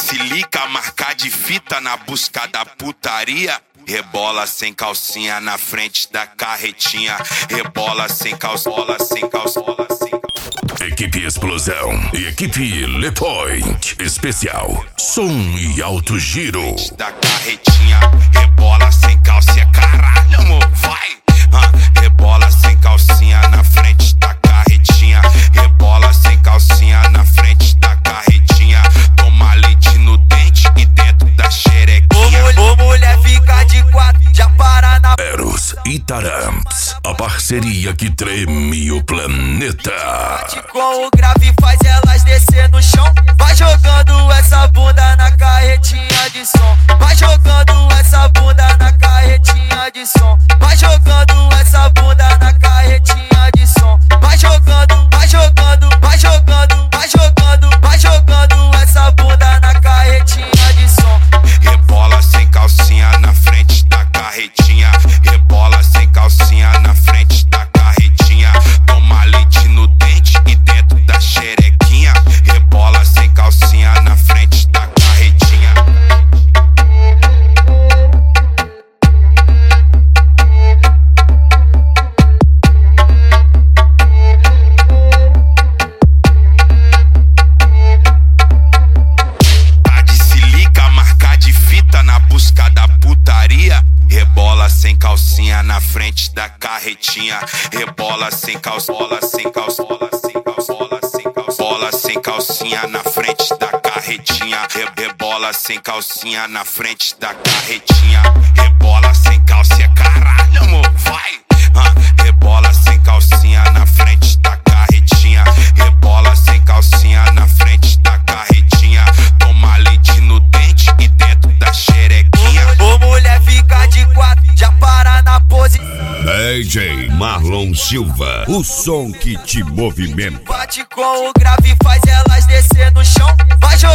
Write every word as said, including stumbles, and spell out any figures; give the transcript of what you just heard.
silica, marca de fita na busca da putaria. Rebola sem calcinha na frente da carretinha. Rebola sem calçola, sem calçola, sem calçola. Equipe Explosão e equipe Le Point Especial. Som e alto giro. Da carretinha, rebola sem calcinha. Caralho, amor, vai! Ah, rebola sem calcinha na frente da carretinha. Rebola sem calcinha na frente da carretinha. Toma leite no dente e dentro da xerequinha. Ô mulher fica de quatro, já para na Eros e Taramps, a parceria que treme o planeta. com o grave faz elas descer no chão. Vai jogando essa bunda na carretinha de som. Vai jogando essa bunda na carretinha de som. Vai jogando essa bunda na carretinha de som. Vai jogando, vai jogando, vai jogando, vai jogando, vai jogando essa bunda na carretinha de som. Rebola sem calcinha na frente da carretinha. Rebola sem calcinha na frente da carretinha. Toma leite no dente e dentro da xerequinha. Rebola sem calcinha na frente da carretinha. Tá de silica, marca de fita na busca da putaria. Rebola sem calcinha na frente da carretinha. Rebola sem calçola, sem calçola, sem calçola, sem calçola, sem calcinha na frente da carretinha. Re- Rebola sem calcinha na frente da carretinha. Rebola sem calcinha, caralho, amor, vai! Ah, rebola sem calcinha na frente da carretinha. Rebola sem calcinha na frente da carretinha. Toma leite no dente e dentro da xerequinha. Ô mulher fica de quatro, já para na pose. D J Marlon Silva, o som que te movimenta. Bate com o grave faz elas descer no chão. Vai jogando